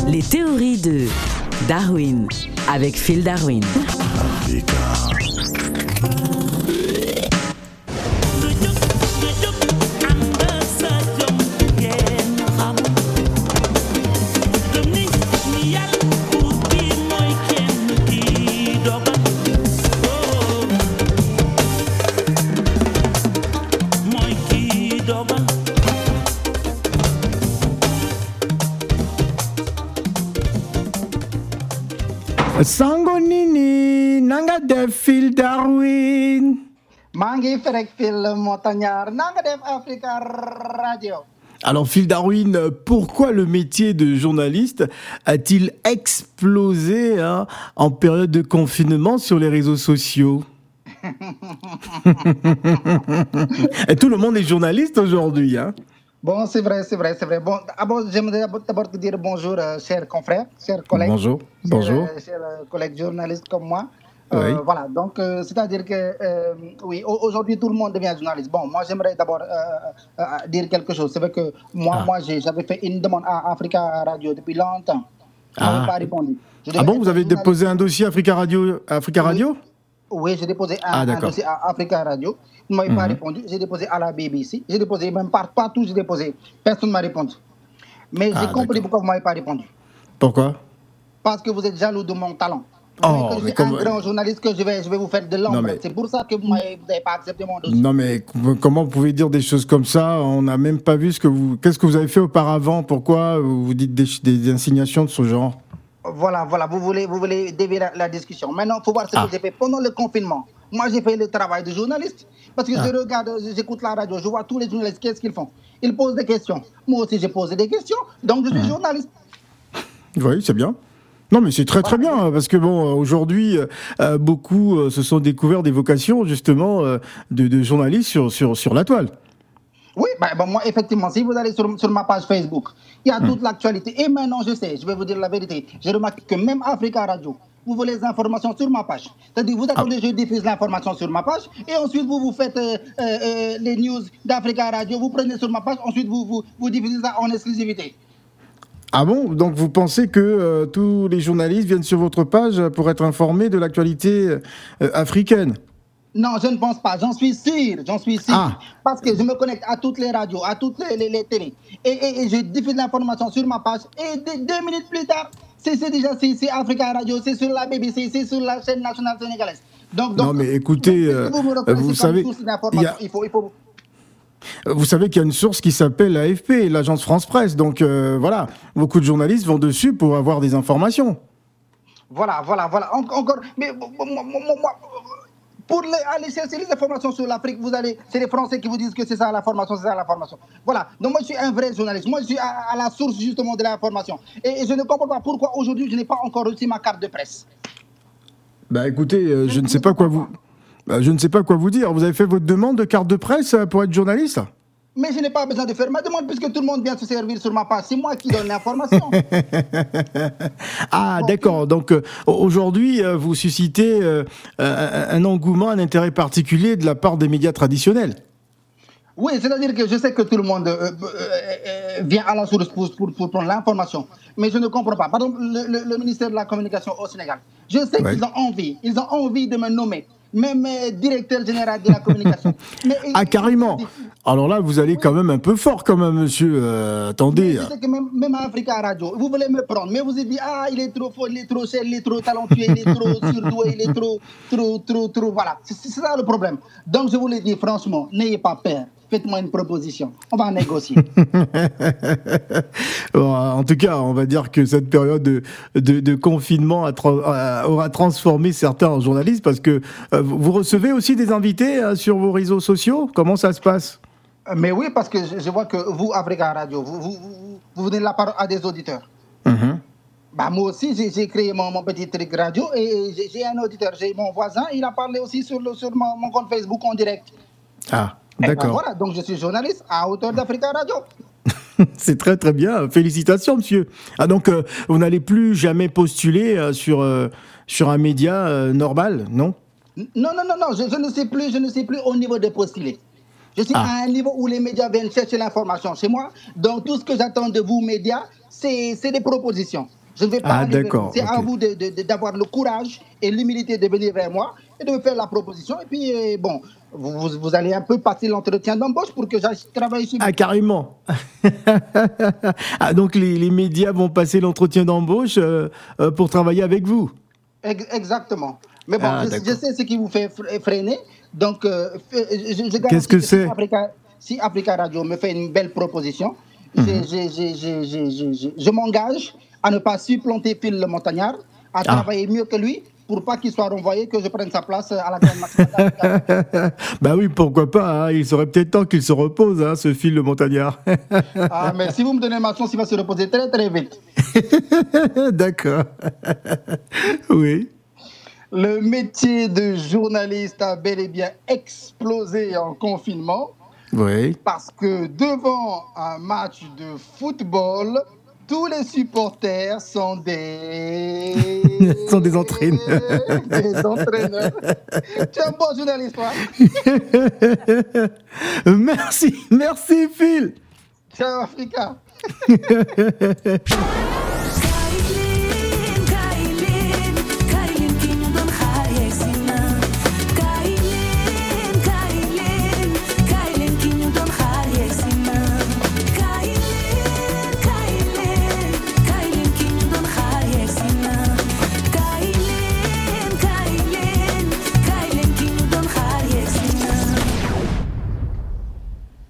Les théories de Darwin avec Phil Darwin. Sango nini nanga def Phil Darwin. Mangi ferek Phil Montagnard nanga def Africa Radio. Alors Phil Darwin, pourquoi le métier de journaliste a-t-il explosé en période de confinement sur les réseaux sociaux? Et tout le monde est journaliste aujourd'hui, hein? Bon, c'est vrai. Bon, d'abord, j'aimerais d'abord te dire bonjour, chers confrères, chers collègues. Bonjour. Chers collègues journalistes comme moi. Oui. Voilà, donc, c'est-à-dire que, oui, aujourd'hui, tout le monde devient journaliste. Bon, moi, j'aimerais d'abord dire quelque chose. C'est vrai que moi j'avais fait une demande à Africa Radio depuis longtemps. Je n'avais pas répondu. Bon, vous avez déposé un dossier Africa Radio? Oui, j'ai déposé un dossier à Africa Radio. Ils ne m'avaient pas répondu. J'ai déposé à la BBC. J'ai déposé même partout, j'ai déposé. Personne ne m'a répondu. Mais j'ai compris pourquoi vous ne m'avez pas répondu. Pourquoi? Parce que vous êtes jaloux de mon talent. Oh, je suis un grand journaliste que je vais vous faire de l'ombre. C'est pour ça que vous n'avez pas accepté mon dossier. Non, mais comment vous pouvez dire des choses comme ça? On n'a même pas vu qu'est-ce que vous avez fait auparavant? Pourquoi vous dites des insignations de ce genre? Voilà, vous voulez dévier la discussion. Maintenant, il faut voir ce que j'ai fait pendant le confinement. Moi, j'ai fait le travail de journaliste. Parce que je regarde, j'écoute la radio, je vois tous les journalistes, qu'est-ce qu'ils font? Ils posent des questions. Moi aussi, j'ai posé des questions. Donc, je suis journaliste. Oui, c'est bien. Non, mais c'est très bien, parce que bon, aujourd'hui, beaucoup se sont découverts des vocations, justement, de journalistes sur la toile. Oui, moi, effectivement, si vous allez sur ma page Facebook, il y a toute l'actualité. Et maintenant, je sais, je vais vous dire la vérité. J'ai remarqué que même Africa Radio, vous voulez les informations sur ma page. C'est-à-dire, vous attendez, je diffuse l'information sur ma page, et ensuite, vous faites les news d'Africa Radio, vous prenez sur ma page, ensuite, vous diffusez ça en exclusivité. Ah bon? Donc, vous pensez que tous les journalistes viennent sur votre page pour être informés de l'actualité africaine? Non, je ne pense pas. J'en suis sûr. Parce que je me connecte à toutes les radios, à toutes les télés. Et je diffuse l'information sur ma page. Et 2 minutes plus tard, c'est Africa Radio, c'est sur la BBC, c'est sur la chaîne nationale sénégalaise. Donc, non, mais écoutez, vous savez, vous savez qu'il y a une source qui s'appelle l'AFP, l'agence France Presse. Donc voilà, beaucoup de journalistes vont dessus pour avoir des informations. Voilà. Encore, mais moi, pour aller chercher les informations sur l'Afrique, c'est les Français qui vous disent que c'est ça la formation. Voilà. Donc moi, je suis un vrai journaliste. Moi, je suis à la source justement de l'information. Et je ne comprends pas pourquoi aujourd'hui, je n'ai pas encore reçu ma carte de presse. Écoutez, je ne sais pas quoi vous dire. Vous avez fait votre demande de carte de presse pour être journaliste? Mais je n'ai pas besoin de faire ma demande puisque tout le monde vient se servir sur ma page. C'est moi qui donne l'information. D'accord. Donc aujourd'hui, vous suscitez un engouement, un intérêt particulier de la part des médias traditionnels. Oui, c'est-à-dire que je sais que tout le monde vient à la source pour prendre l'information. Mais je ne comprends pas. Par exemple, le ministère de la Communication au Sénégal, je sais qu'ils ont envie de me nommer. Même directeur général de la communication. Carrément. Alors là, vous allez quand même un peu fort, quand même, monsieur. Attendez. Je sais que même à Africa Radio, vous voulez me prendre, mais vous avez dit, il est trop fort, il est trop cher, il est trop talentueux, il est trop surdoué, il est trop, voilà. C'est ça le problème. Donc, je vous le dis franchement, n'ayez pas peur. Faites-moi une proposition. On va négocier. Bon, en tout cas, on va dire que cette période de confinement aura transformé certains en journalistes parce que vous recevez aussi des invités sur vos réseaux sociaux. Comment ça se passe? Mais oui, parce que je vois que vous, Africa Radio, vous donnez la parole à des auditeurs. Moi aussi, j'ai créé mon petit truc radio et j'ai un auditeur. J'ai mon voisin, il a parlé aussi sur mon compte Facebook en direct. D'accord. Voilà, donc je suis journaliste à hauteur d'Africa Radio. C'est très très bien. Félicitations, monsieur. Donc, vous n'allez plus jamais postuler sur un média normal, non? Non. Je ne sais plus au niveau de postuler. Je suis à un niveau où les médias viennent chercher l'information chez moi. Donc, tout ce que j'attends de vous, médias, c'est des propositions. Je ne vais pas aller vers vous. C'est à vous d'avoir le courage et l'humilité de venir vers moi et de me faire la proposition. Et puis, bon, vous allez un peu passer l'entretien d'embauche pour que j'aille travailler chez vous. Ah, carrément. Donc, les médias vont passer l'entretien d'embauche pour travailler avec vous. Exactement. Mais bon, je sais ce qui vous fait freiner. Donc, qu'est-ce que c'est? Si Africa Radio me fait une belle proposition, je m'engage à ne pas supplanter Phil le Montagnard, à travailler mieux que lui, pour pas qu'il soit renvoyé, que je prenne sa place à la grande maximale. Bah oui, pourquoi pas, hein. Il serait peut-être temps qu'il se repose, hein, ce Phil le Montagnard. Mais si vous me donnez ma chance, il va se reposer très très vite. D'accord. Oui. Le métier de journaliste a bel et bien explosé en confinement. Oui. Parce que devant un match de football, tous les supporters sont des entraîneurs. Des entraîneurs. Tu es un bon journaliste, toi. Merci Phil. Ciao, Africa.